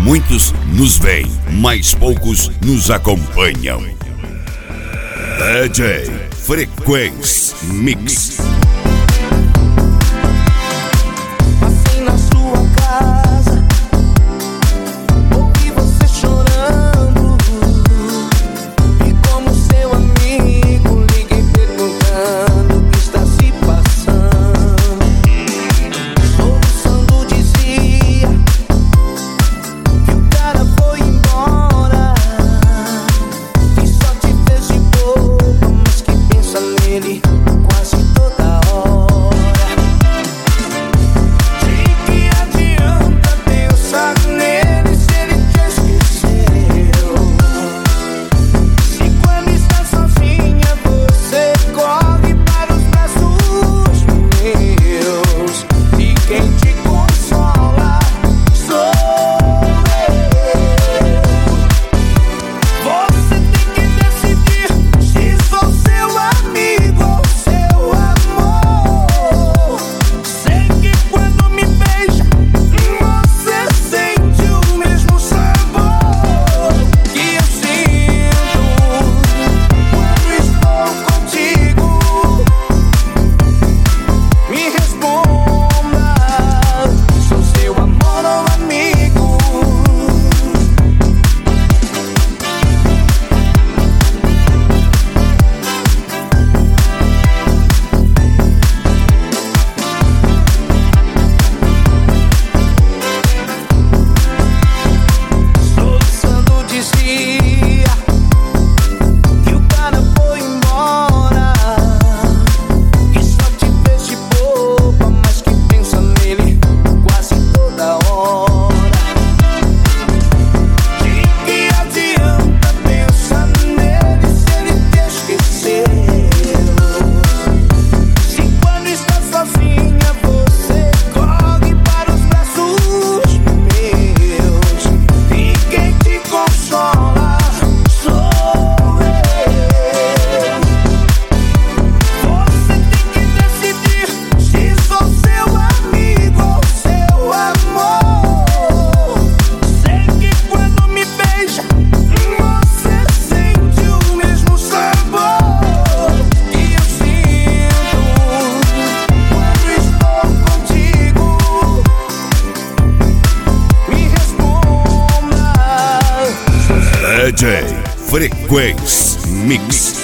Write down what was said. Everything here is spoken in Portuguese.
Muitos nos veem, mas poucos nos acompanham. DJ Frequência Mix. Passei na sua casa, ouvi você chorando, e como seu amigo liguei perguntando o que está se passando. Soluçando dizia que o cara foi embora, que só te fez de boba, mas que pensa nele quase toda hora. DJ Frequência Mix.